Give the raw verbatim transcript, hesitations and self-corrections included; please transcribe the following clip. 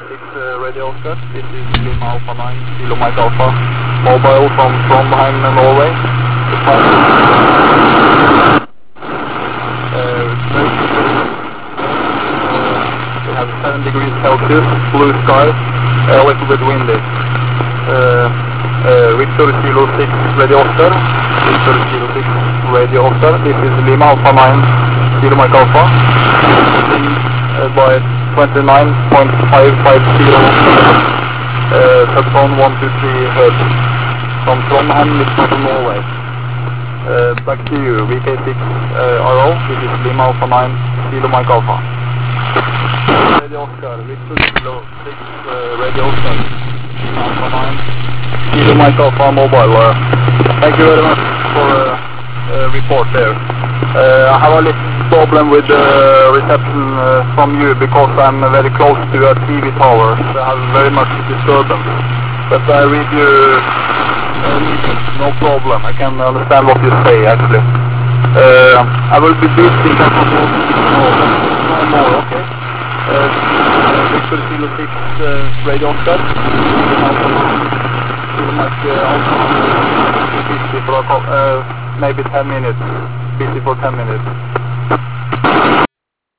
six uh, Radio Oscar. This is Lima Alpha nine, Kilo Mike Alpha, mobile from Trondheim, Norway. Uh, we have seven degrees Celsius, blue sky, a little bit windy. Uh, uh, Victor Kilo six Radio Oscar, Victor Kilo six Radio Oscar. This is Lima Alpha nine, Kilo Mike Alpha. Uh, by twenty-nine point five five zero uh, subphone one two three hertz from Trondheim, Norway. Uh, back to you, V K six uh, R O, this is Lima Alpha nine, Kilo Mike Alpha. Radio Oscar, Victor Kilo six uh, Radio Oscar, Lima Alpha nine, Kilo Mike Alpha mobile. Uh, thank you very much for uh, uh, report there. Uh, I have a little problem with the uh, reception uh, from you because I'm very close to a T V tower. So I have very much disturbance. But I read you uh, no problem. I can understand what you say actually. Uh, I will be boosting that for no more, okay? Uh, Victor Kilo six uh, Radio Oscar. Like, uh, busy for a, uh, maybe ten minutes. Busy for ten minutes.